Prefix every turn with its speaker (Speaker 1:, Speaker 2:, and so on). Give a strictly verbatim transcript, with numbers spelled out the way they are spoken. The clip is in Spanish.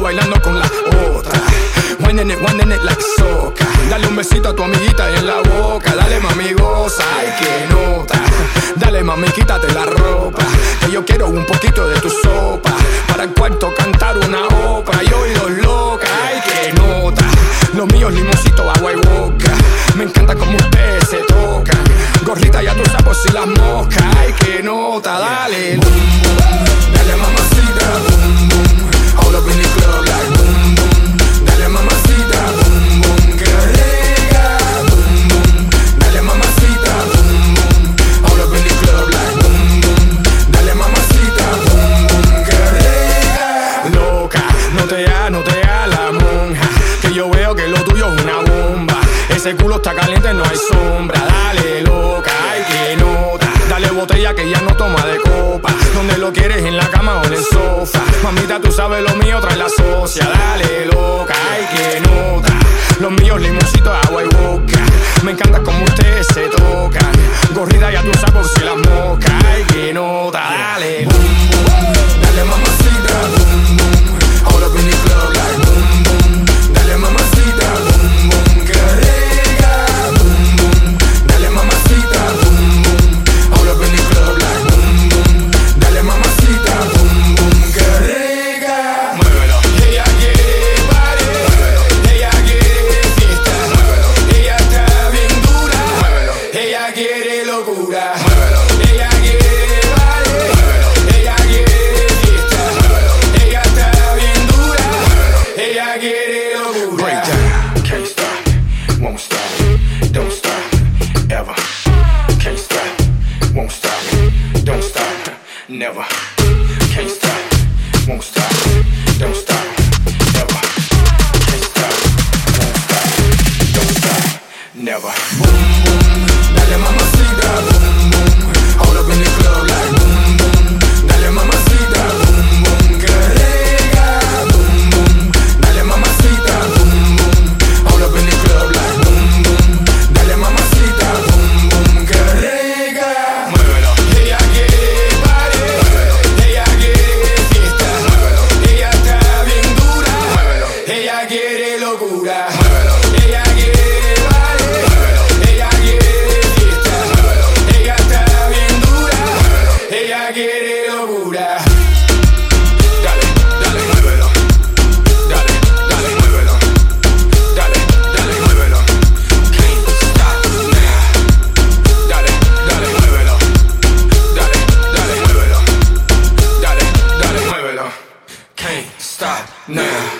Speaker 1: bailando con la otra. Winding it, winding it like soca. Dale un besito a tu amiguita en la boca. Dale mami goza, ay que nota. Dale mami quítate la ropa, que yo quiero un poquito de tu sopa. Para el cuarto cantar una ópera. Yo y los locas, ay que nota. Los míos limoncito, agua y boca. Me encanta como ustedes se tocan. Gorrita ya tú sabes por si las moscas. Ay que nota, dale. Boom, boom. Dale mamacita, boom, boom. All up in the club like boom, boom. Dale mamacita, boom, boom. Que rica, boom, boom. Dale mamacita, boom, boom. All up in the club like boom, boom. Dale mamacita, boom, boom. Que rica. Loca, no te hagas, no te hagas la monja, que yo veo que lo tuyo es una bomba. Ese culo está caliente, no hay sombra. Dale loca, ay que nota. Dale botella que ya no toma de copa. Donde lo quieres, en la cama o en el sofá. Mamita, tú sabes lo mío, trae la socia. Dale loca, ay que nota. Los míos limoncitos, agua y boca. Me encanta como ustedes se tocan. Gorrita ya tú sabes por si las moscas. Ay que nota, dale. Boom, boom. Dale mamacita, boom, boom. All up in the club like boom, boom. Dale mamacita, boom, boom. Que rica, boom, boom. Dale mamacita, boom, boom. All up in the club like boom, boom. Dale mamacita, boom, boom. Que rica. Muévelo. Ella quiere party. Muévelo. Ella quiere fiesta. Muévelo. Ella está bien dura. Muévelo. Ella quiere locura. Muévelo. Ella quiere party. Muévelo. Ella quiere fiesta. Muévelo. Ella está bien dura. Muévelo. Ella quiere locura. Break down. Can't stop. Won't stop. Don't stop. Ever. Can't stop. Won't stop. Don't stop. Never. Can't stop. Won't stop. Don't stop. Ever. Can't stop. Won't stop. Don't stop. Never. Boom, boom. Dale mamacita, boom, boom. All up in the club like boom, boom. Dale mamacita, boom, boom. Que rica, boom, boom. Dale mamacita, boom, boom. All up in the club like boom, boom. Dale mamacita, boom, boom. Que rica. Muévelo. Ella quiere party. Muévelo. Ella quiere fiesta. Muévelo. Ella está bien dura. Muévelo. Ella quiere locura. Muévelo. Ella quiere party. Muévelo. Ella quiere fiesta. Muévelo. Ella está bien dura. Muévelo. Ella quiere locura. Dale, dale, muévelo. Dale, dale, muévelo. Dale, dale, muévelo. Can't stop now. Dale, dale, muévelo. Dale, dale, muévelo. Dale, dale, muévelo. Can't stop now.